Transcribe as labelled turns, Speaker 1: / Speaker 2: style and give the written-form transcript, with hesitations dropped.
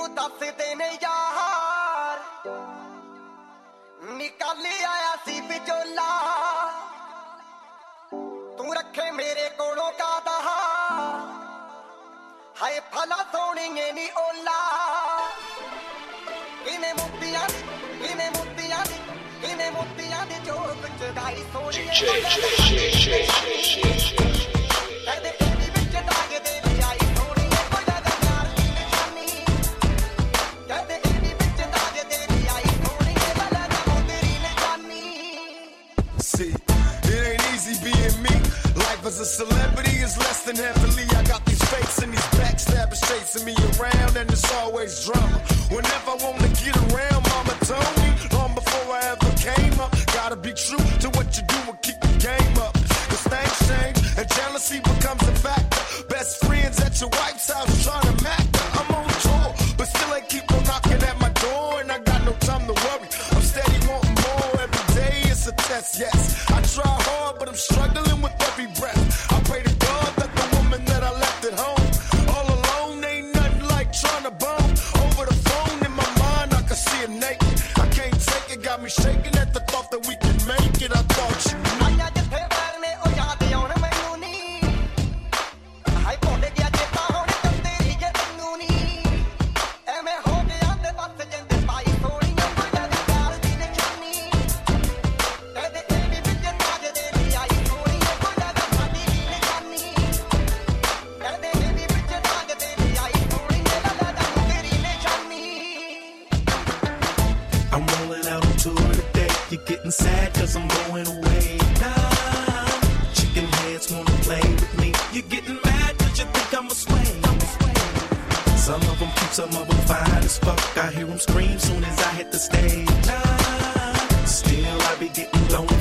Speaker 1: ਮੈਨੂੰ ਦੱਸਦੇ ਨੇ ਯਾਰ ਨਿਕਲ ਆਇਆ ਸੀ ਵਿਚੋਲਾ ਤੂੰ ਰੱਖੇ ਮੇਰੇ ਕੋਲੋਂ ਕਾਦਾ ਹਾਏ ਫਲਾ ਸੋਹਣੀਏ ਨੀ ਓਲਾ ਕਿਨੇ ਮੋਤੀਆਂ ਦੀ ਚੋਕ ਚੜਾਈ ਸੋਹਣੀਏ ਕਰਦੇ ਪੀੜੀ ਵਿੱਚ ਦਾਗ ਦੇ ਲਿਆਈ ਸੋਹਣੀਏ ਕੋਈ ਦਾ ਯਾਰ ਦੀ ਨਿਸ਼ਾਨੀ ਕਰਦੇ ਪੀੜੀ ਵਿੱਚ ਦਾਗ ਦੇ ਲਿਆਈ ਸੋਹਣੀਏ ਬਲਾ ਨਾ ਤੇਰੀ ਨਿਸ਼ਾਨੀ
Speaker 2: See, it ain't easy being me. Life as a celebrity is less than heavenly. I got these fakes and these backstabbers chasing me around, and it's always drama. Whenever I wanna get around, mama told me long before I ever came up. Gotta be true to what you do and keep the game up. Cause things change and jealousy becomes a factor. Best friends at your wife's house trying to mac her. I'm on tour, but still ain't keep on knocking at my door, and I got no time to worry. I'm steady wanting more every day. It's a test, yes. I try hard, but I'm struggling with every breath. I pray to God that the woman that I left at home all alone ain't nothing like trying to bone. Over the phone in my mind, I can see her naked. I can't take it, got me shaking at the thought that we can make it. I thought you knew.
Speaker 1: ਆਇਆ ਜਿੱਥੇ ਪੈਰ ਨੇ ਉਹ ਯਾਦ ਆਉਣ ਮੈਨੂੰ ਨੀ ਹਾਏ ਭੁੱਲ ਗਿਆ ਚੇਤਾ ਹੁਣ ਤੇਰੀ ਜੇ ਤੈਨੂੰ ਨੀ ਐਵੇਂ ਹੋ ਗਿਆ ਤੇ ਬਸ ਜਿੰਦ ਪਾਈ ਸੋਹਣੀਆਂ ਕੋਈ ਦਾ ਯਾਰ ਦੀ ਨਿਸ਼ਾਨੀ ਕਦੇ ਪੀੜੀ ਵਿੱਚ ਦਾਗ ਦੇ ਲਿਆਈ ਸੋਹਣੀਏ ਕੋਈ ਦਾ ਸਾਡੀ ਦੀ ਨਿਸ਼ਾਨੀ ਕਦੇ ਪੀੜੀ ਵਿੱਚ ਦਾਗ ਦੇ ਲਿਆਈ ਸੋਹਣੀਏ ਬਲਾ ਨਾ ਤੇਰੀ ਨਿਸ਼ਾਨੀ
Speaker 3: I'm rolling out on tour today. You're getting sad cause I'm going away. Nah, chicken heads wanna play with me. You're getting mad cause you think I'm a sway. Some of them cute, some of them fine as fuck. I hear them scream soon as I hit the stage. Nah, still I be getting lonely.